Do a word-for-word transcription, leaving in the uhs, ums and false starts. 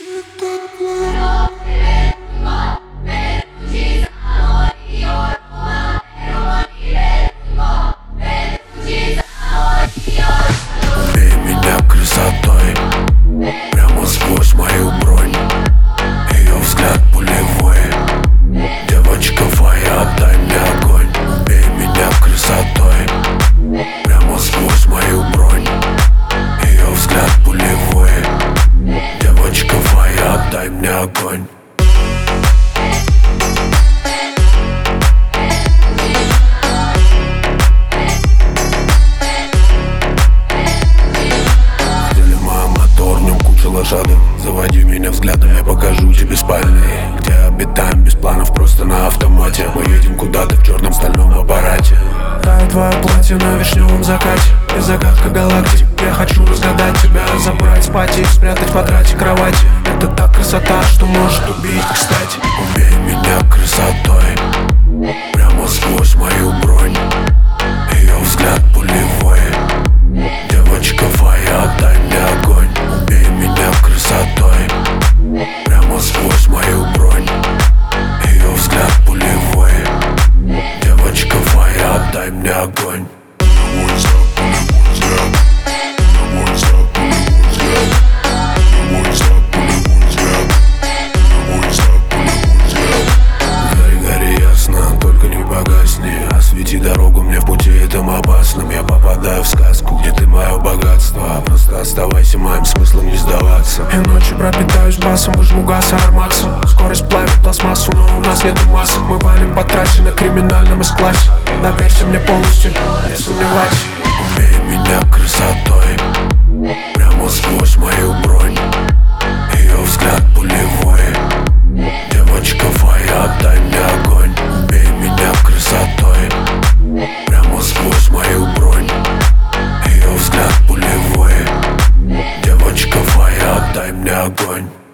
Убей меня красотой, прямо сквозь мою бронь. Ее взгляд пулевой. Девочка моя, отдай мне огонь. Убей меня красотой, прямо сквозь мою бронь. Ее взгляд пулевой. Девочка моя, отдай мне огонь. Лошадок. Заводи меня взглядом, я покажу тебе спальни, где обитаем без планов, просто на автомате. Мы едем куда-то в черном стальном аппарате. Тает твое платье на вишневом закате. Ты загадка галактик, я хочу разгадать тебя. Забрать с пати, спрятать в квадрате кровати. Это та красота, что может убить, кстати. Убей меня красотой, прямо сквозь мою бронь. Ее взгляд пулевой. Девочка моя, отдай мне огонь. Убей меня красотой, прямо сквозь мою бронь. Ее взгляд пулевой. Девочка моя, отдай мне огонь. Гори, гори ясно, только не погасни. Освети дорогу мне в пути этом опасном. Я попадаю в сказку, где ты мое богатство. Просто оставайся моим смыслом, не сдаваться. Я ночью пропитаюсь басом, выжму газ Армаксом. Скорость плавит пластмассу, но у нас нету масок. Мы валим по трассе на криминальном эс-классе. Доверься мне полностью, не сомневайся. Убей меня красотой, прямо сквозь мою бронь. Ее взгляд пулевой. Девочка моя, отдай мне огонь. Убей меня красотой, прямо сквозь мою бронь. Ее взгляд пулевой. Девочка моя, отдай мне огонь.